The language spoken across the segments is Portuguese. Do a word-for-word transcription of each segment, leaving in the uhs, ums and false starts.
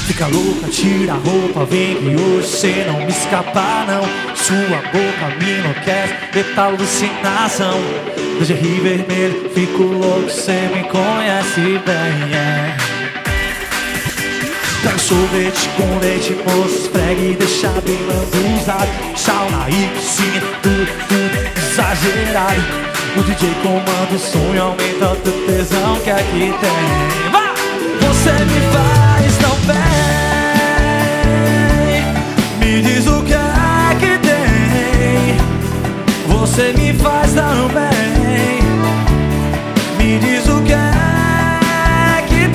Fica louca, tira a roupa, vem que hoje cê não me escapa não. Sua boca me enlouquece, eita alucinação. Lingerie vermelho, fico louco, cê me conhece bem, yeah. Pega sorvete com leite, moço, esfregue e deixa bem lambuzado. Sauna e piscina, tudo, tudo exagerado. O D J comanda o som e aumenta o teu tesão que aqui tem. Vai! Você me faz tão bem, me diz o que é que tem. Você me faz tão bem, me diz o que é que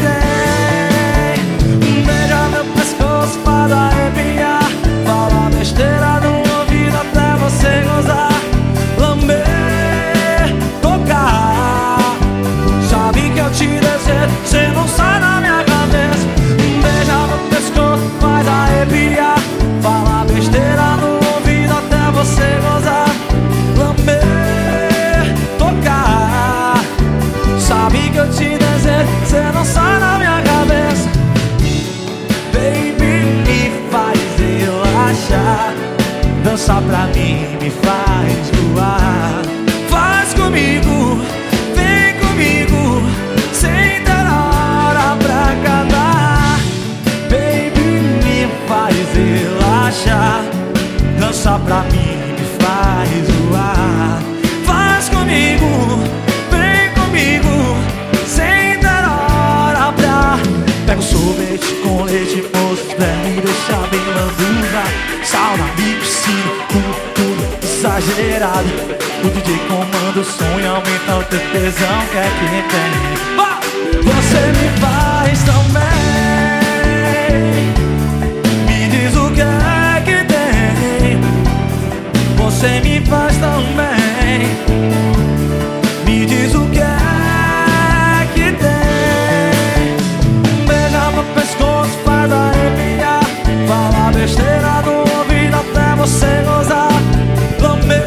tem. Beija meu pescoço, faz arrepiar, fala besteira no ouvido até você gozar. Lamber, tocar, sabe que eu te desejo, cê não sai na minha cabeça. Beija meu pescoço, faz arrepiar, fala besteira no ouvido até você gozar. Lamber, tocar, sabe que eu te desejo, cê não sai na minha cabeça. Baby, me faz relaxar, dança pra mim, me faz voar. Faz comigo, vem comigo, sem ter hora pra acabar. Baby, me faz relaxar, dança pra mim, me faz voar. Faz comigo, vem comigo, sem ter hora pra. Pega o sorvete com leite, moço, me deixa bem lambuza. Sauna e piscina, tudo, tudo exagerado. O D J comanda o som e aumenta o teu tesão que é que tem. Ah! Você me faz tão bem, me diz o que é que tem. Você me faz tão bem, me diz o que é que tem. Beija meu pescoço, faz arrepiar, fala besteira no ouvido até você gozar. Lamber,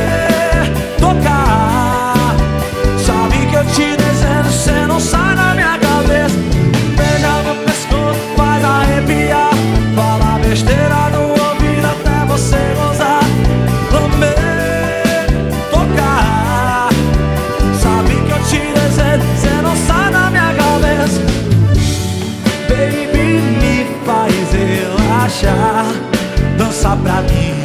tocar, sabe que eu te desejo, cê não sai na minha cabeça. Beija meu pescoço, faz arrepiar, fala besteira no ouvido até você gozar. Lamber, tocar, sabe que eu te desejo, cê não sai na minha cabeça. Baby, me faz relaxar, dança pra mim,